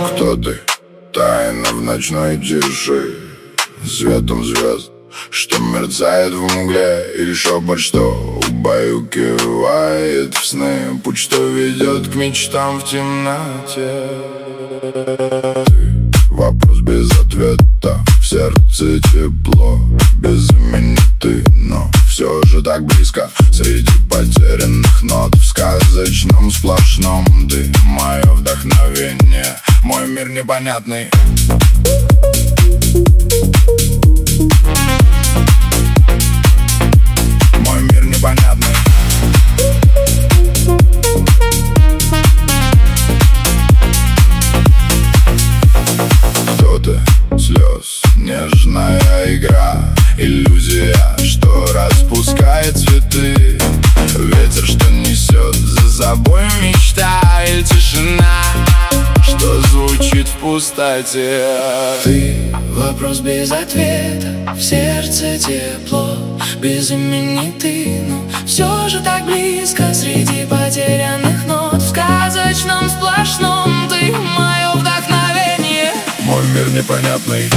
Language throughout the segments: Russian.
Кто ты? Тайна в ночной тиши, светом звезд, что мерцает в мгле, или шепот, что убаюкивает в сны, путь, что ведет к мечтам в темноте. Ты — вопрос без ответа, в сердце тепло, без имени ты, но все же так близко. Среди потерянных нот в сказочном сплошном ты — мое вдохновение, мой мир непонятный. Мой мир непонятный. Кто-то слез, нежная игра, иллюзия, что распускает цветы, ветер, что несет за собой мечта, или тишина, что звучит в пустоте. Ты — вопрос без ответа, в сердце тепло, без имени ты, но все же так близко. Среди потерянных нот в сказочном сплошном ты — мое вдохновение, мой мир непонятный.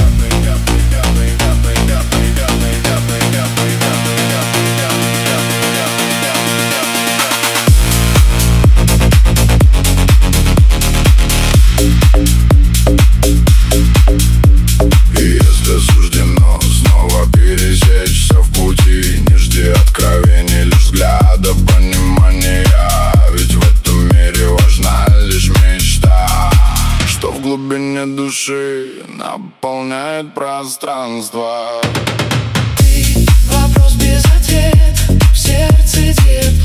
В глубине души наполняет пространство. ты — вопрос без ответа, в сердце тепло.